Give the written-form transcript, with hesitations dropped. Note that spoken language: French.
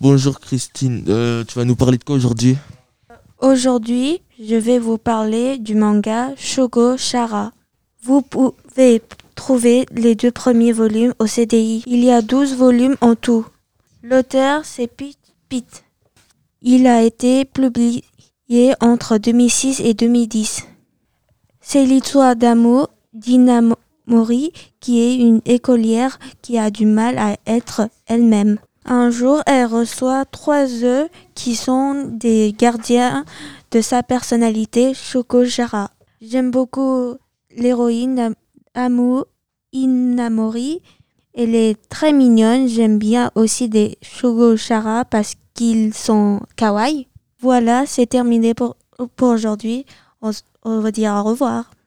Bonjour Christine. Tu vas nous parler de quoi aujourd'hui? Aujourd'hui, je vais vous parler du manga Shogo Chara. Vous pouvez trouver les 2 premiers volumes au CDI. Il y a 12 volumes en tout. L'auteur, c'est Pete Pitt. Il a été publié entre 2006 et 2010. C'est l'histoire d'amour d'Inamori, qui est une écolière qui a du mal à être elle-même. Un jour, elle reçoit 3 œufs qui sont des gardiens de sa personnalité, Shokojara. J'aime beaucoup l'héroïne Amu Inamori. Elle est très mignonne. J'aime bien aussi des Shokojara parce qu'ils sont kawaii. Voilà, c'est terminé pour aujourd'hui. On va dire au revoir.